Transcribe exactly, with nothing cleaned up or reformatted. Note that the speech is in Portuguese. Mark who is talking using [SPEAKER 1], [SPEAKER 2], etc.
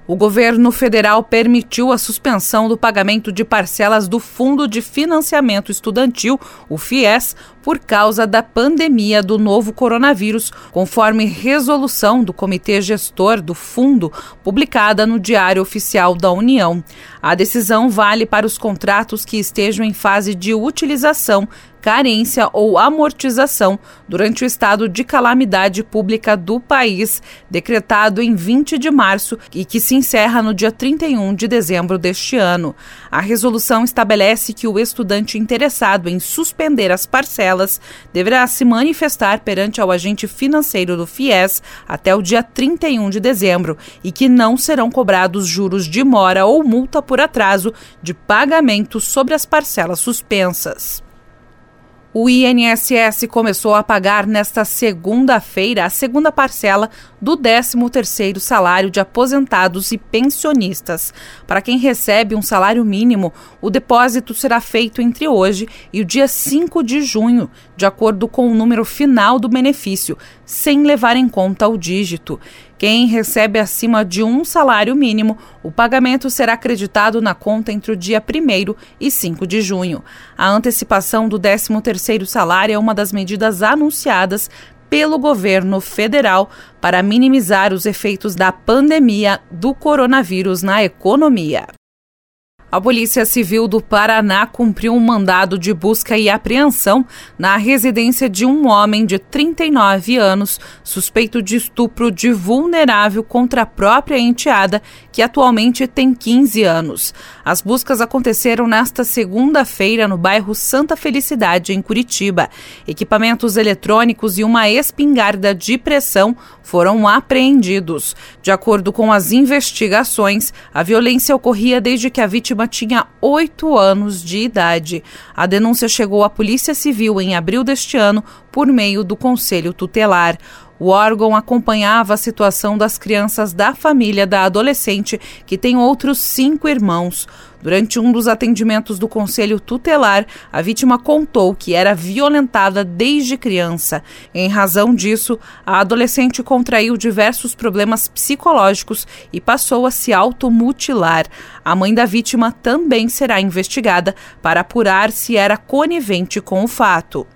[SPEAKER 1] O governo federal permitiu a suspensão do pagamento de parcelas do Fundo de Financiamento Estudantil, o FIES, por causa da pandemia do novo coronavírus, conforme resolução do Comitê Gestor do Fundo, publicada no Diário Oficial da União. A decisão vale para os contratos que estejam em fase de utilização, carência ou amortização durante o estado de calamidade pública do país, decretado em vinte de março e que se encerra no dia trinta e um de dezembro deste ano. A resolução estabelece que o estudante interessado em suspender as parcelas deverá se manifestar perante ao agente financeiro do FIES até o dia trinta e um de dezembro e que não serão cobrados juros de mora ou multa por atraso de pagamento sobre as parcelas suspensas. O I N S S começou a pagar nesta segunda-feira a segunda parcela do décimo terceiro salário de aposentados e pensionistas. Para quem recebe um salário mínimo, o depósito será feito entre hoje e o dia cinco de junho, de acordo com o número final do benefício, sem levar em conta o dígito. Quem recebe acima de um salário mínimo, o pagamento será acreditado na conta entre o dia primeiro e cinco de junho. A antecipação do décimo terceiro salário é uma das medidas anunciadas pelo governo federal para minimizar os efeitos da pandemia do coronavírus na economia. A Polícia Civil do Paraná cumpriu um mandado de busca e apreensão na residência de um homem de trinta e nove anos, suspeito de estupro de vulnerável contra a própria enteada, que atualmente tem quinze anos. As buscas aconteceram nesta segunda-feira no bairro Santa Felicidade, em Curitiba. Equipamentos eletrônicos e uma espingarda de pressão foram apreendidos. De acordo com as investigações, a violência ocorria desde que a vítima tinha oito anos de idade. A denúncia chegou à Polícia Civil em abril deste ano por meio do Conselho Tutelar. O órgão acompanhava a situação das crianças da família da adolescente, que tem outros cinco irmãos. Durante um dos atendimentos do Conselho Tutelar, a vítima contou que era violentada desde criança. Em razão disso, a adolescente contraiu diversos problemas psicológicos e passou a se automutilar. A mãe da vítima também será investigada para apurar se era conivente com o fato.